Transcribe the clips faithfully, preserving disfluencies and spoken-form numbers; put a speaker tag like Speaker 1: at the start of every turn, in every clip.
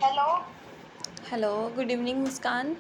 Speaker 1: Hello.
Speaker 2: Hello, good evening Muskan.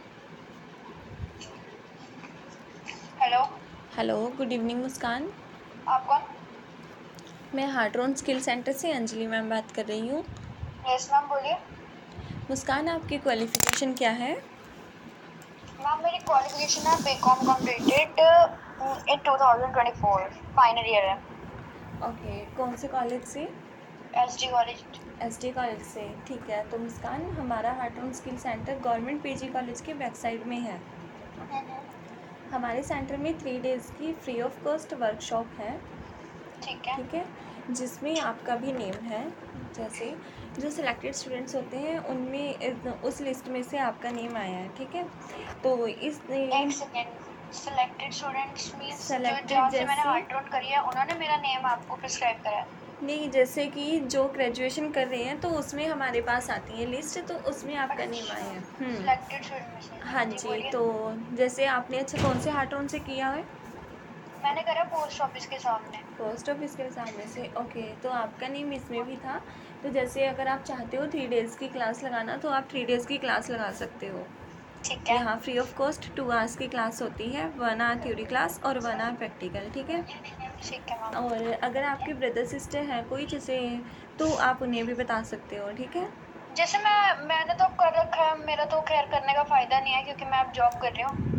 Speaker 1: Hello.
Speaker 2: Hello, good evening Muskan.
Speaker 1: आप कौन?
Speaker 2: मैं हार्ट्रॉन स्किल सेंटर से अंजलि मैम बात कर रही हूँ।
Speaker 1: यस मैम, बोलिए।
Speaker 2: मुस्कान, आपकी क्वालिफ़िकेशन क्या है?
Speaker 1: मैम मेरी क्वालिफिकेशन है B Com completed in two thousand twenty four, final year है।
Speaker 2: ओके, कौन से कॉलेज से?
Speaker 1: SD college.
Speaker 2: एसडी कॉलेज से। ठीक है, तो मुस्कान, हमारा Hartron skill centre government PG college के बैक साइड में है। हमारे सेंटर में थ्री डेज़ की फ्री ऑफ कॉस्ट वर्कशॉप है।
Speaker 1: ठीक है।
Speaker 2: ठीक है, जिसमें आपका भी नेम है। जैसे जो सिलेक्टेड स्टूडेंट्स होते हैं उनमें इस- उस लिस्ट में से आपका नेम आया है। ठीक है, तो इस
Speaker 1: एक
Speaker 2: in
Speaker 1: second. Selected students means जो
Speaker 2: सेलेक्टेड
Speaker 1: जहाँ से मैंने
Speaker 2: जैसे
Speaker 1: हार्ट करी है उन्होंने मेरा नेम आपको प्रिस्क्राइब करा है?
Speaker 2: नहीं, जैसे कि जो ग्रेजुएशन कर रहे हैं तो उसमें हमारे पास आती है लिस्ट, तो उसमें आपका नेम आया
Speaker 1: अच्छा,
Speaker 2: है। हम्म,
Speaker 1: सिलेक्टेड स्टूडेंट में से।
Speaker 2: हाँ
Speaker 1: हाँ जी,
Speaker 2: जी।
Speaker 1: बोलिए।
Speaker 2: तो जैसे आपने अच्छा कौन से हार्टोन से किया है?
Speaker 1: मैंने करा पोस्ट ऑफिस के सामने।
Speaker 2: पोस्ट ऑफिस के सामने से। ओके, तो आपका नेम इसमें भी था। तो जैसे अगर आप चाहते हो थ्री डेज़ की क्लास लगाना तो आप थ्री डेज़ की क्लास लगा सकते हो।
Speaker 1: ठीक है।
Speaker 2: यहाँ free of cost two hours की क्लास होती है, वन आवर थ्योरी क्लास और वन आवर प्रैक्टिकल। ठीक है,
Speaker 1: ठीक है मैम।
Speaker 2: और अगर आपके ब्रदर सिस्टर हैं कोई जैसे, तो आप उन्हें भी बता सकते हो। ठीक है,
Speaker 1: जैसे मैं मैंने तो कर रखा है, मेरा तो खैर करने का फायदा नहीं है क्योंकि मैं अब जॉब कर रही हूँ।